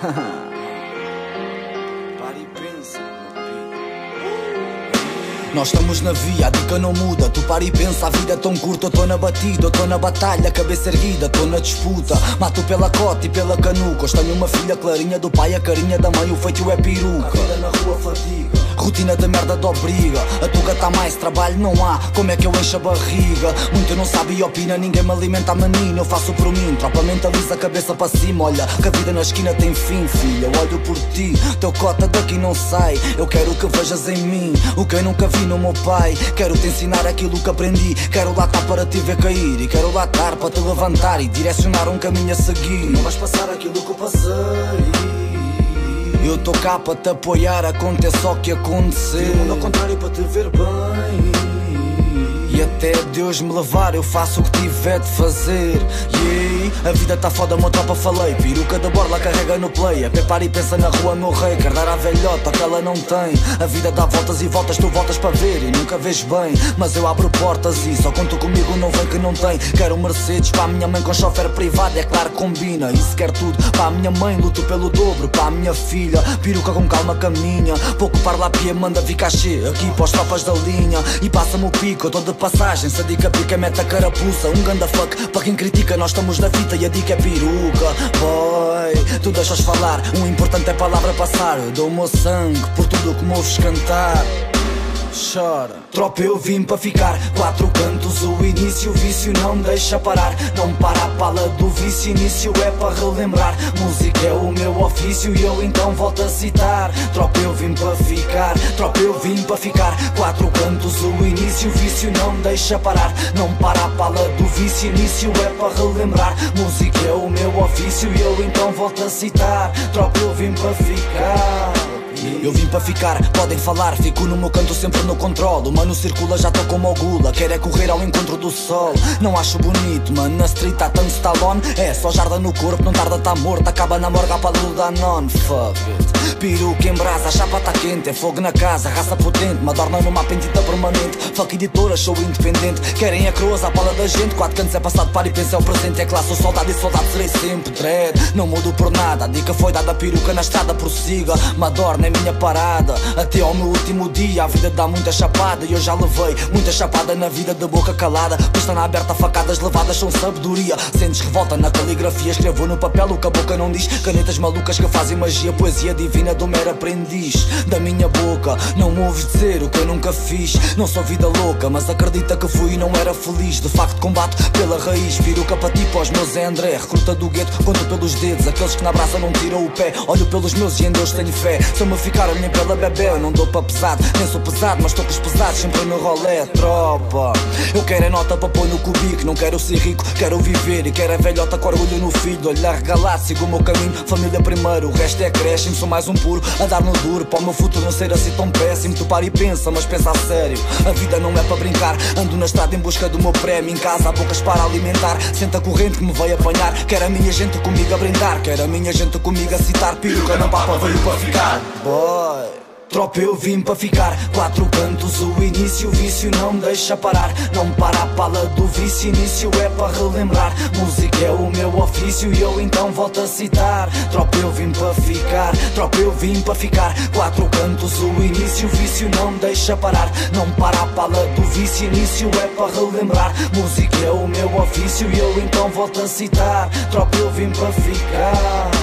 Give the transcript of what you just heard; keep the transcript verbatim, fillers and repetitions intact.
Para e pensa, meu filho. Nós estamos na via, a dica não muda. Tu para e pensa, a vida é tão curta. Eu tô na batida, eu tô na batalha, cabeça erguida, tô na disputa. Mato pela cota e pela canuca. Hoje tenho uma filha clarinha do pai, a carinha da mãe, o feitio é peruca. A vida na rua fatiga, rotina de merda de obriga. A tuga tá mais, trabalho não há, como é que eu encho a barriga? Muito não sabe e opina, ninguém me alimenta a menina. Eu faço por mim, tropa mentaliza a cabeça para cima. Olha, que a vida na esquina tem fim, filha. Eu olho por ti, teu cota daqui não sai. Eu quero que vejas em mim o que eu nunca vi no meu pai. Quero te ensinar aquilo que aprendi. Quero lá estar para te ver cair, e quero lá estar para te levantar e direcionar um caminho a seguir. Não vais passar aquilo que eu passei. Eu tô cá para te apoiar, aconteça o que acontecer. O mundo ao contrário para te ver bem. E até Deus me levar, eu faço o que tiver de fazer. Yeah. A vida tá foda, meu tropa falei. Peruca da borla carrega no play. A prepara e pensa na rua, meu rei. Quer dar à velhota que ela não tem. A vida dá voltas e voltas, tu voltas para ver e nunca vês bem. Mas eu abro portas e só conto comigo, não vem que não tem. Quero um Mercedes para a minha mãe com chofer privado, é claro que combina. Isso quer tudo para a minha mãe, luto pelo dobro. Para a minha filha, peruca com calma caminha. Pouco parla a pia, manda vir cachê aqui para os tropas da linha. E passa-me o pico, eu tô de passagem, se a dica pica mete a carapuça. Um ganda fuck, para quem critica nós estamos na fita e a dica é peruca. Boy, tu deixas falar, o importante é a palavra passar. Eu dou o meu sangue por tudo que me ouves cantar. Chora. Tropa, eu vim para ficar, quatro cantos, o início, o vício não me deixa parar. Não para a pala do vício, início é para relembrar. Música é o meu ofício e eu então volto a citar. Tropa, eu vim para ficar, tropa, eu vim para ficar, quatro cantos, o início, o vício não me deixa parar. Não para a pala do vício, início é para relembrar. Música é o meu ofício e eu então volto a citar. Tropa, eu vim para ficar. Eu vim para ficar, podem falar, fico no meu canto sempre no controle. O mano circula, já tô como o gula, quer é correr ao encontro do sol. Não acho bonito, mano, na street há tanto Stallone. É só jarda no corpo, não tarda tá morto, acaba na morga a pala do Danone. Fuck it, peruca em brasa, a chapa tá quente. É fogo na casa, raça potente, madorna numa pentita permanente. Fuck editora, show independente, querem a croas à pala da gente. Quatro cantos é passado, para e pensa é o presente. É classe, sou soldado e soldado serei sempre dread. Não mudo por nada, a dica foi dada, peruca na estrada prossiga. Madorna é minha parada, até ao meu último dia. A vida dá muita chapada e eu já levei muita chapada na vida de boca calada. Pista na aberta, facadas levadas são sabedoria. Sentes revolta na caligrafia, escrevo no papel o que a boca não diz. Canetas malucas que fazem magia, poesia divina do mero aprendiz. Da minha boca não me ouves dizer o que eu nunca fiz. Não sou vida louca, mas acredita que fui e não era feliz. De facto combato pela raiz, peruca para ti, pós meus Zé André. Recruta do gueto, conto pelos dedos, aqueles que na braça não tiram o pé. Olho pelos meus e em Deus tenho fé. Se eu me ficar nem pela bebê, eu não dou para pesado. Nem sou pesado, mas estou com os pesados sempre no rolê, tropa. Eu quero é nota para pôr no cubico. Não quero ser rico, quero viver. E quero a velhota com orgulho no filho. Olhar regalado, sigo o meu caminho, família primeiro. O resto é acréscimo, sou mais um puro a dar no duro. Para o meu futuro não ser assim tão péssimo. Tu para e pensa, mas pensa a sério. A vida não é para brincar. Ando na estrada em busca do meu prémio. Em casa há bocas para alimentar. Senta a corrente que me vai apanhar. Quero a minha gente comigo a brindar. Quero a minha gente comigo a citar. Peruca não papa, veio para ficar. Boy, tropa, eu vim para ficar, quatro cantos, o início, o vício não me deixa parar. Não para a pala do vício, início é para relembrar. Música é o meu ofício e eu então volto a citar. Tropa, eu vim para ficar, tropa, eu vim para ficar, quatro cantos, o início, o vício não me deixa parar. Não para a pala do vício, início é para relembrar. Música é o meu ofício e eu então volto a citar. Tropa, eu vim para ficar.